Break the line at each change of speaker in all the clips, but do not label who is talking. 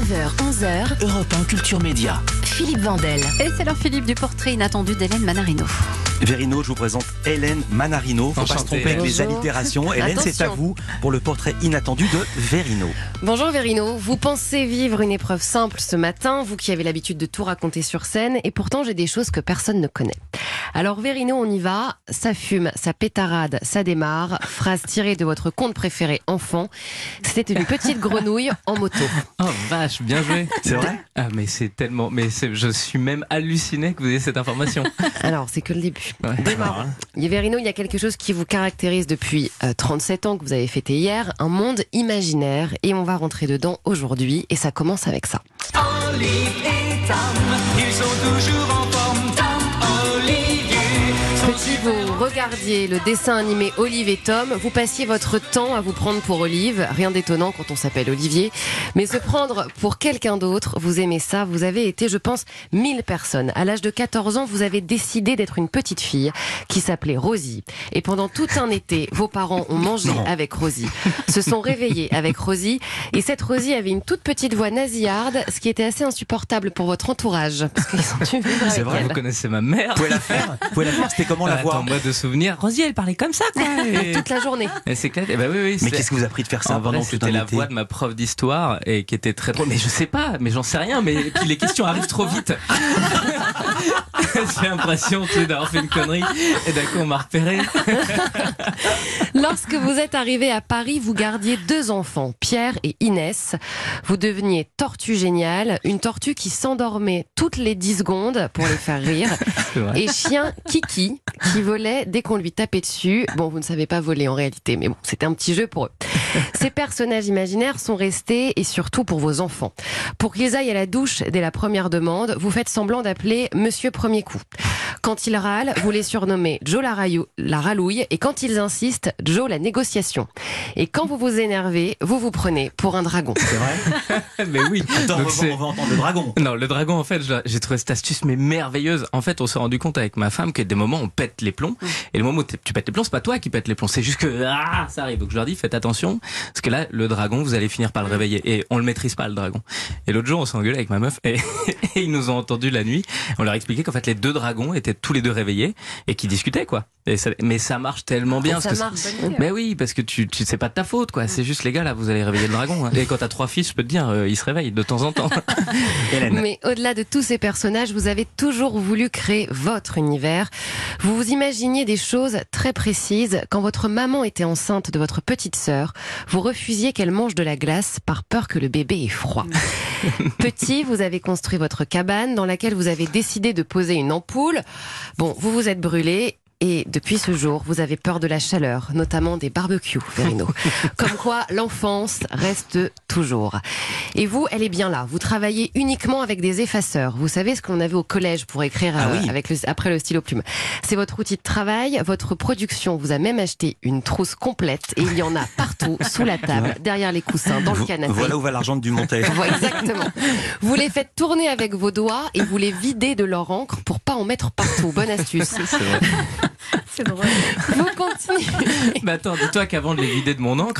9h, 11h,
Europe 1 Culture Média.
Philippe Vandel.
Et c'est l'heure, Philippe, du portrait inattendu d'Hélène Manarino.
Vérino, je vous présente Hélène Manarino. Faut pas se tromper avec les allitérations. Hélène, c'est à vous pour le portrait inattendu de Vérino.
Bonjour Vérino, vous pensez vivre une épreuve simple ce matin, vous qui avez l'habitude de tout raconter sur scène, et pourtant j'ai des choses que personne ne connaît. Alors Vérino, on y va, ça fume, ça pétarade, ça démarre, phrase tirée de votre conte préféré enfant, c'était une petite grenouille en moto.
Oh vache, bien joué.
C'est vrai ?
Ah mais c'est tellement... je suis même halluciné que vous ayez cette information.
Alors c'est que le début.
Ouais.
Démarrons. Vérino, il y a quelque chose qui vous caractérise depuis 37 ans que vous avez fêté hier, un monde imaginaire, et on va rentrer dedans aujourd'hui, et ça commence avec ça.
Olive et Tom, ils sont toujours en forme. Tom, Olivier.
Petit, vous regardiez le dessin animé Olive et Tom, vous passiez votre temps à vous prendre pour Olive, rien d'étonnant quand on s'appelle Olivier, mais se prendre pour quelqu'un d'autre, vous aimez ça, vous avez été, je pense, 1000 personnes. À l'âge de 14 ans, vous avez décidé d'être une petite fille qui s'appelait Rosie. Et pendant tout un été, vos parents ont mangé avec Rosie, se sont réveillés avec Rosie, et cette Rosie avait une toute petite voix nasillarde, ce qui était assez insupportable pour votre entourage, parce qu'ils ont dû vivre avec
C'est vrai,
elle.
vous connaissez ma mère.
Vous pouvez la faire ? C'était comment la voix ?
Attends, moi de souvenir, Rosie elle parlait comme ça quoi.
Toute la journée.
Elle s'éclate. Bah oui,
Mais qu'est-ce que vous a pris de faire ça
en vrai,
pendant tout
c'était
un
la
été ?
voix de ma prof d'histoire et qui était très drôle. Mais je sais pas, mais j'en sais rien. Mais et puis les questions arrivent trop vite. J'ai l'impression d'avoir fait une connerie et d'un coup on m'a repéré.
Lorsque vous êtes arrivé à Paris, vous gardiez 2 enfants, Pierre et Inès. Vous deveniez tortue géniale, une tortue qui s'endormait toutes les 10 secondes pour les faire rire.
C'est vrai.
Et chien Kiki, qui volait dès qu'on lui tapait dessus. Bon, vous ne savez pas voler en réalité, mais bon, c'était un petit jeu pour eux. Ces personnages imaginaires sont restés, et surtout pour vos enfants. Pour qu'ils aillent à la douche dès la première demande, vous faites semblant d'appeler Monsieur Premier Coup. Quand ils râlent, vous les surnommez Joe la ralouille, et quand ils insistent, Joe la négociation. Et quand vous vous énervez, vous vous prenez pour un dragon.
C'est vrai ?
Mais oui.
Attends,
Donc
on va entendre le dragon.
Non, le dragon, en fait, j'ai trouvé cette astuce mais merveilleuse. En fait, on s'est rendu compte avec ma femme qu'il y a des moments où on pète les plombs. Et le moment où tu pètes les plombs, c'est pas toi qui pètes les plombs. C'est juste que ça arrive. Donc je leur dis, faites attention, parce que là, le dragon, vous allez finir par le réveiller. Et on le maîtrise pas, le dragon. Et l'autre jour, on s'est engueulé avec ma meuf et ils nous ont entendu la nuit. On leur a expliqué qu'en fait, les 2 dragons étaient tous les 2 réveillés et qui discutaient, quoi. Mais ça marche tellement bien.
Ça
parce que
marche.
mais oui, parce que tu c'est pas de ta faute, quoi. C'est juste les gars là, vous allez réveiller le dragon. Hein. Et quand t'as 3 fils, je peux te dire, ils se réveillent de temps en temps.
Hélène.
Mais au-delà de tous ces personnages, vous avez toujours voulu créer votre univers. Vous vous imaginiez des choses très précises. Quand votre maman était enceinte de votre petite sœur, vous refusiez qu'elle mange de la glace par peur que le bébé ait froid. Petit, vous avez construit votre cabane dans laquelle vous avez décidé de poser une ampoule. Bon, vous vous êtes brûlé. Et depuis ce jour, vous avez peur de la chaleur, notamment des barbecues, Vérino. Comme quoi, l'enfance reste toujours. Et vous, elle est bien là. Vous travaillez uniquement avec des effaceurs. Vous savez ce qu'on avait au collège pour écrire après le stylo plume. C'est votre outil de travail. Votre production vous a même acheté une trousse complète. Et il y en a partout, sous la table, derrière les coussins, dans le canapé.
Voilà où va l'argent du montage.
Voilà, exactement. Vous les faites tourner avec vos doigts et vous les videz de leur encre pour pas en mettre partout. Bonne astuce.
C'est vrai.
C'est drôle.
Vous continuez.
Mais attends, dis-toi qu'avant de les vider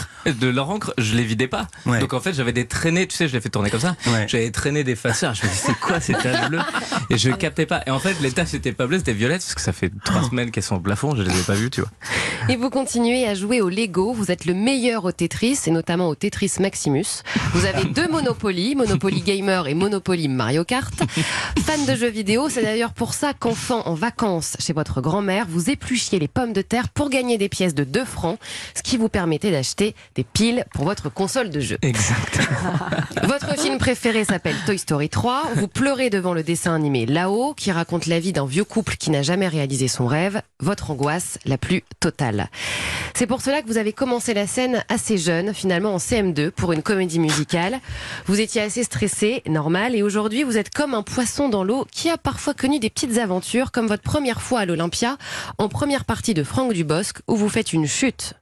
de leur encre, je les vidais pas.
Ouais.
Donc en fait, j'avais des traînées, tu sais, je les fais tourner comme ça.
Ouais.
J'avais traîné des faceurs. Je me dis, c'est quoi ces taches bleues? Et je captais pas. Et en fait, les taches étaient pas bleues, c'était violettes, parce que ça fait 3 semaines qu'elles sont au plafond, je les ai pas vues, tu vois.
Et vous continuez à jouer au Lego. Vous êtes le meilleur au Tetris, et notamment au Tetris Maximus. Vous avez 2 Monopoly, Monopoly Gamer et Monopoly Mario Kart. Fan de jeux vidéo, c'est d'ailleurs pour ça qu'enfant, en vacances chez votre grand-mère, vous épluchiez les pommes de terre pour gagner des pièces de 2 francs, ce qui vous permettait d'acheter des piles pour votre console de jeu.
Exact.
Votre film préféré s'appelle Toy Story 3. Vous pleurez devant le dessin animé Là-haut, qui raconte la vie d'un vieux couple qui n'a jamais réalisé son rêve. Votre angoisse la plus totale. C'est pour cela que vous avez commencé la scène assez jeune, finalement en CM2, pour une comédie musicale. Vous étiez assez stressé, normal, et aujourd'hui vous êtes comme un poisson dans l'eau qui a parfois connu des petites aventures, comme votre première fois à l'Olympia, en première partie de Franck Dubosc, où vous faites une chute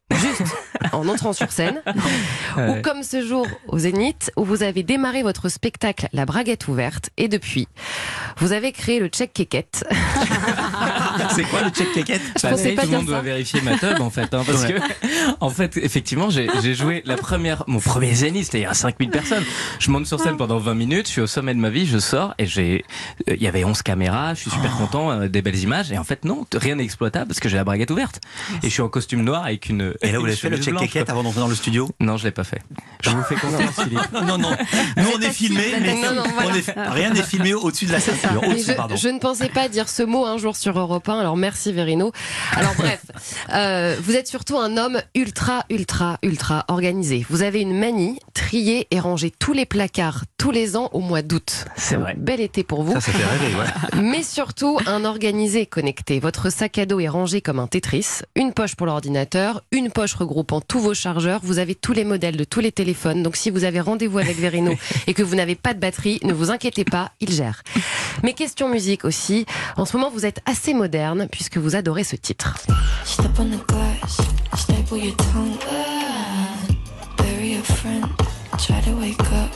juste en entrant sur scène, ou comme ce jour au Zénith où vous avez démarré votre spectacle La Braguette ouverte et depuis, vous avez créé le check quéquette.
C'est quoi le check quéquette?
Je pensais pas
tout le
dire
monde
ça.
doit vérifier ma teub en fait, parce que en fait effectivement j'ai joué mon premier Zénith, c'était il y a 5000 personnes. Je monte sur scène pendant 20 minutes, je suis au sommet de ma vie, je sors et il y avait 11 caméras, je suis super content, des belles images et en fait non, rien n'est exploitable parce que j'ai la braguette ouverte et je suis en costume noir avec une.
Et là, vous avez fait le
chemise
check
blanche,
quéquette
quoi.
avant d'entrer dans le studio?
Non, je l'ai pas fait. Je vous fais confiance, Philippe.
Non. Nous, on est filmé, mais
Non, voilà.
rien n'est filmé au-dessus de la ceinture.
Mais
Au-dessus, pardon.
je ne pensais pas dire ce mot un jour sur Europe 1, alors merci Verino. Alors bref, vous êtes surtout un homme ultra organisé. Vous avez une manie, trier et ranger tous les placards tous les ans au mois d'août.
C'est vrai.
Bel été pour vous.
Ça fait rêver, ouais.
Mais surtout un organisé et connecté. Votre sac à dos est rangé comme un Tetris. Une poche pour l'ordinateur, une poche regroupant tous vos chargeurs. Vous avez tous les modèles de tous les téléphones. Donc si vous avez rendez-vous avec Verino et que vous n'avez pas de batterie, ne vous inquiétez pas, il gère. Mais question musique aussi. En ce moment, vous êtes assez moderne puisque vous adorez ce titre.
Step on the glass, staple your tongue. Bury a friend, try to wake up.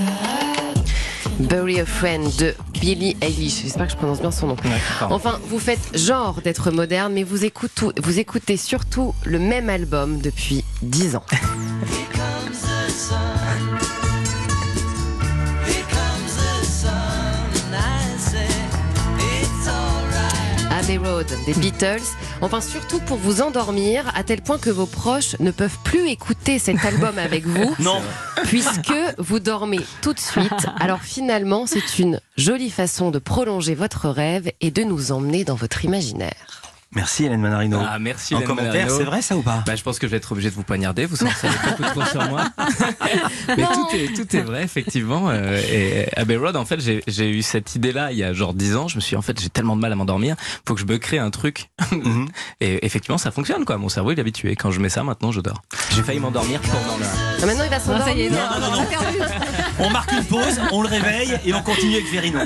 Bury a Friend de Billie Eilish. J'espère que je prononce bien son nom. Enfin, vous faites genre d'être moderne, mais vous écoutez surtout le même album depuis 10 ans. Abbey Road des Beatles. Enfin, surtout pour vous endormir, à tel point que vos proches ne peuvent plus écouter cet album avec vous.
Non.
Puisque vous dormez tout de suite. Alors finalement, c'est une jolie façon de prolonger votre rêve et de nous emmener dans votre imaginaire.
Merci Hélène Manarino.
Ah, merci
En
Hélène
commentaire,
Manarino.
c'est vrai ça ou pas?
Bah, je pense que je vais être obligé de vous poignarder, vous savez beaucoup trop sur moi. Mais tout est vrai, effectivement. Et Abbey Road, en fait, j'ai eu cette idée-là il y a genre 10 ans. Je me suis dit, en fait, j'ai tellement de mal à m'endormir. Faut que je me crée un truc. Et effectivement, ça fonctionne, quoi. Mon cerveau, il est habitué. Quand je mets ça, maintenant, je dors. J'ai failli m'endormir pendant la...
Ah, maintenant, il va s'endormir.
Ça y est,
Non. On marque une pause, on le réveille et on continue avec Verino.